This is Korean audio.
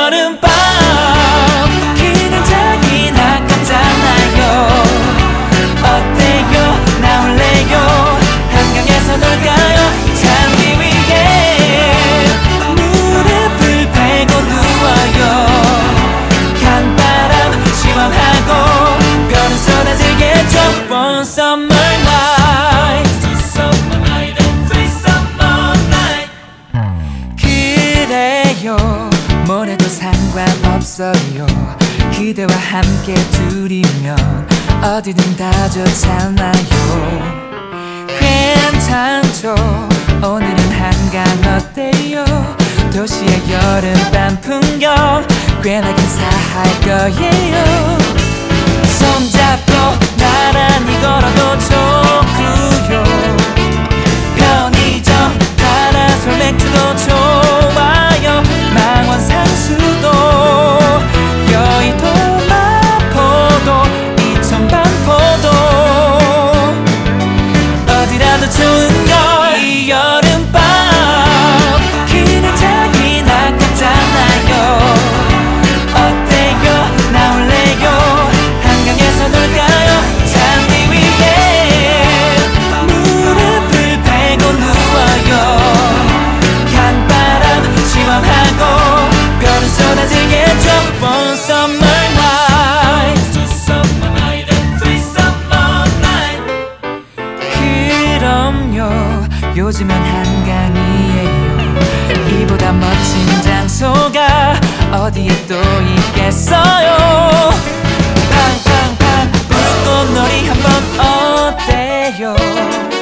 여름밤 그냥 자긴 아깝잖아요. 어때요 나올래요 한강에서 놀까요 잔디 위에 무릎을 베고 누워요. 강바람 시원하고 별은 쏟아지겠죠. One summer night, two summer night and three summer night. 그래요 뭐래도 상관없어요. 그대와 함께 둘이면 어디든 다 좋잖아요. 괜찮죠 오늘은 한강 어때요. 도시의 여름밤 풍경 꽤나 근사할 거예요. 손잡고 나란히 걸어도 좋고요. 편의점 파라솔 맥주도 좋아요. 망원 상수도 여의도 마포도 이천 반포도 어디라도 좋은 걸. 이 여름밤 그냥 자긴 아깝잖아요. 어때요 나올래요 한강에서 놀까요 잔디 위에 무릎을 베고 누워요. 강바람 시원하고 별은 쏟아지겠죠. One summer night, two summer night and three summer night. 그럼요 요즘은 한강이에요. 이보다 멋진 장소가 어디에 또 있겠어요. 팡팡팡 불꽃놀이 한번 어때요.